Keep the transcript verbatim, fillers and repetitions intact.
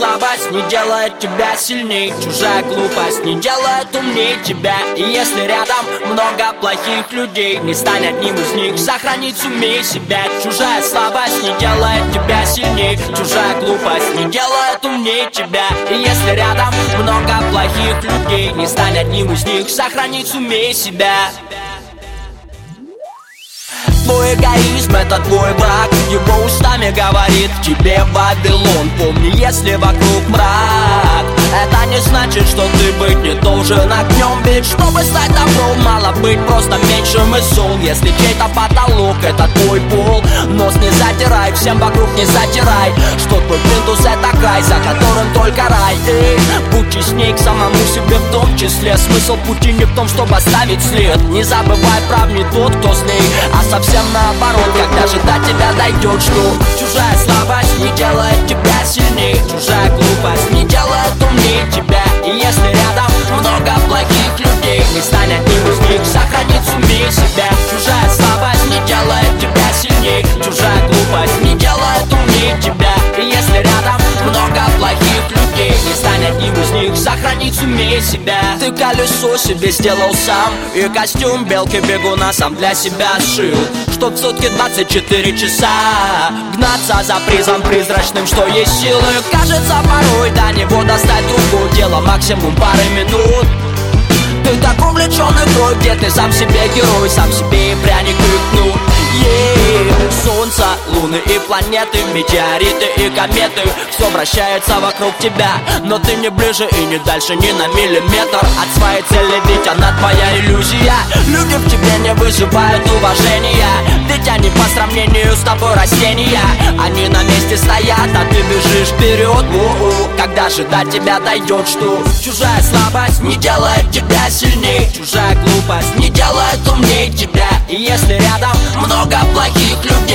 слабость не делает тебя сильней, чужая глупость не делает умней тебя. И если рядом много плохих людей, не стань одним из них, сохранить сумей себя. Чужая слабость не делает тебя сильней, чужая глупость не делает умней тебя. И если рядом много плохих людей, не стань одним из них, сохранить сумей себя. Твой эгоизм — это твой враг, его устами говорит тебе Вавилон. Помни, если вокруг мрак, это не значит, что ты быть не должен огнем. Ведь чтобы стать добром, мало быть просто меньшим из зол. Если чей-то потолок — это твой пол, нос не затирай, всем вокруг не затирай, что твой плинтус — это край, за которым только рай. Эй, будь честней к самому себе в том числе. Смысл пути не в том, чтобы оставить след. Не забывай, прав не тот, кто злей, а совсем наоборот, когда же до тебя дойдет, что чужая слабость не делает тебя сильней, чужая глупость не делает умнее тебя. И если рядом много плохих людей, не стань одним из них, сохранить сумей себя. Чужая слабость не делает тебя сильней, чужая глупость не делает умнее тебя. И если рядом много плохих людей, не стань одним из них, сохранить сумей себя. Ты колесо себе сделал сам, и костюм белки-бегуна сам для себя сшил, чтоб в сутки двадцать четыре часа гнаться за призом призрачным, что есть силы. Кажется, порой до него достать другое дело, максимум пары минут. Ты так увлечен игрой, где ты сам себе герой, сам себе и пряник крикнул. Yeah. Солнце, луны и планеты, метеориты и кометы, все вращается вокруг тебя, но ты не ближе и не дальше ни на миллиметр от своей цели, ведь она твоя иллюзия. Люди в тебе не вызывают уважения, ведь они по сравнению с тобой растения. Они на месте стоят, а ты бежишь вперед. У-у. Когда же до тебя дойдет, что чужая слабость не делает тебя сильней, чужая глупость не делает умней тебя. И если рядом много плохих людей,